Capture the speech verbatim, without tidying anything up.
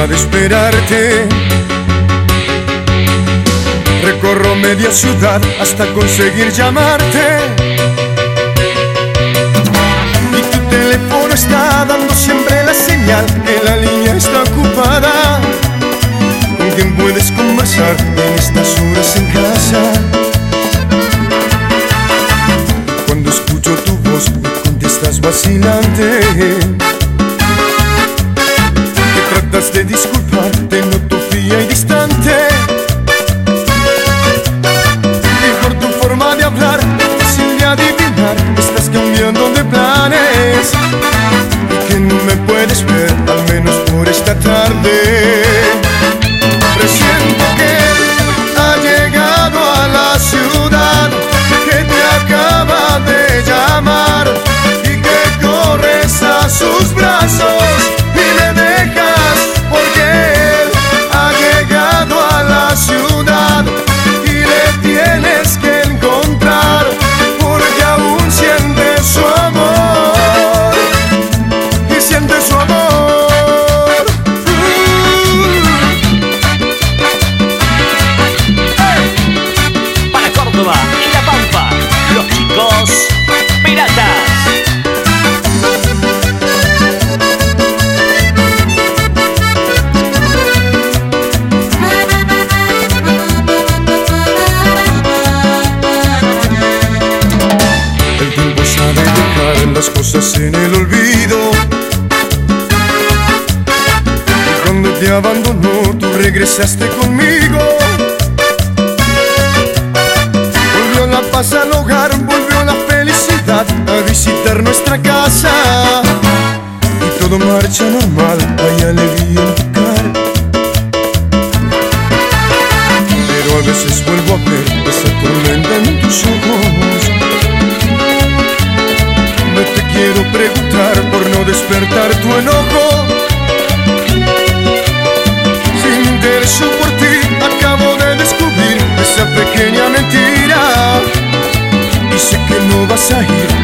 cansada de esperarte. Recorro media ciudad hasta conseguir llamarte. Y tu teléfono está dando siempre la señal que la línea está ocupada. ¿Con quién puedes conversar en estas horas en casa? Cuando escucho tu voz me contestas vacilante. Te tratas de disculpar, te noto fría y distante. Y por tu forma de hablar, fácil de adivinar, estás cambiando de planes. Y que no me puedes ver, al menos por esta tarde. Presiento que ha llegado a la ciudad, que te acaba de llamar y que corres a sus brazos y le dejas, porque él ha llegado a la ciudad y le tienes que encontrar, porque aún siente su amor y siente su amor. En La Pampa, los chicos piratas. El tiempo sabe dejar las cosas en el olvido. Y cuando te abandonó, tú regresaste conmigo. La paz al hogar, volvió la felicidad a visitar nuestra casa. Y todo marcha normal, hay alegría en tu cara. Pero a veces vuelvo a ver esa tormenta en tus ojos. No te quiero preguntar por no despertar tu enojo. Sin interés por ti, acabo de descubrir esa pequeña mentira. Y sé que no vas a ir